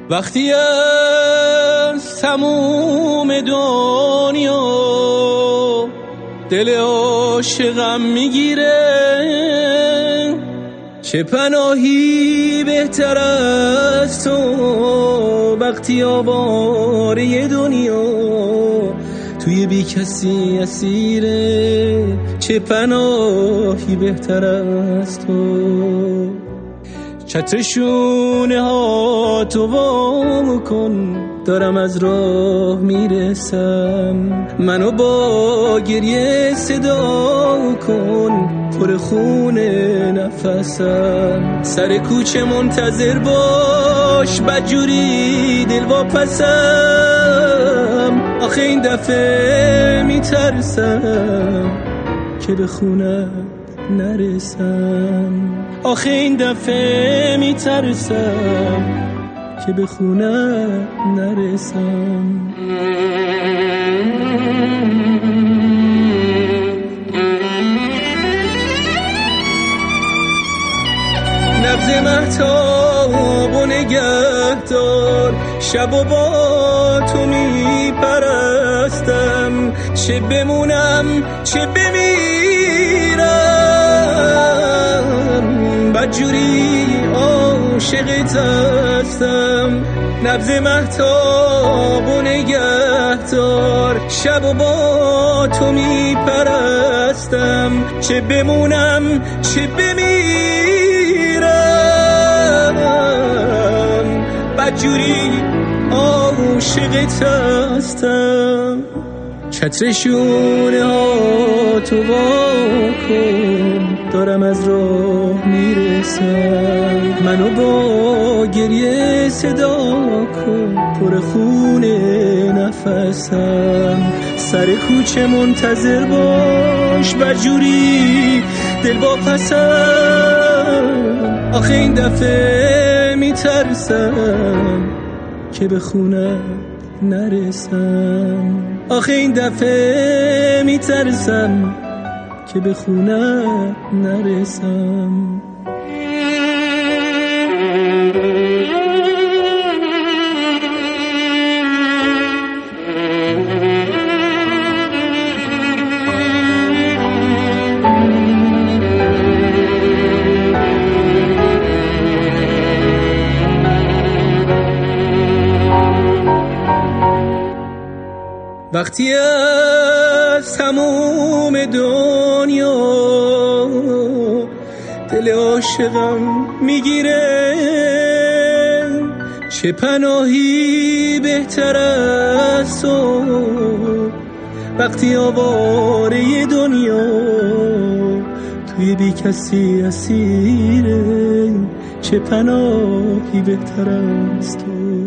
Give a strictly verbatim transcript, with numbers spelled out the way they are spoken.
وقتی از تموم دنیا دل عاشقم میگیره، چه پناهی بهتر از تو وقتی آواره دنیا توی بی کسی اسیره، چه پناهی بهتر از تو. چتر شونه ها تو وا کن، دارم از راه میرسم، منو با گریه صدا کن، پر خون نفسم. سر کوچه منتظر باش، بدجوری دل واپسم، آخه این دفعه میترسم که به خونت نرسم، آخه این دفعه میترسم که به خونه نرسم. نبض مهتاب و نگهدار، شب و با تو میپرستم، چه بمونم چه بمیرم، بدجوری عاشقت هستم. نبض مهتاب و نگهدار، شب و با تو میپرستم، چه بمونم چه بمیرم، بدجوری عاشقت هستم. چتر شونه ها تو وا کن، دارم از راه میرسم، منو با گریه صدا کن، پر خون نفسم. سر کوچه منتظر باش، بدجوری دل واپسم، آخه این دفعه میترسم که به خونه نرسم، آخه این دفعه میترسم که به خونه نرسم. وقتی از تموم دنیا دل عاشقم میگیره، چه پناهی بهتر از تو وقتی آواره دنیا توی بی کسی اسیره، چه پناهی بهتر از تو.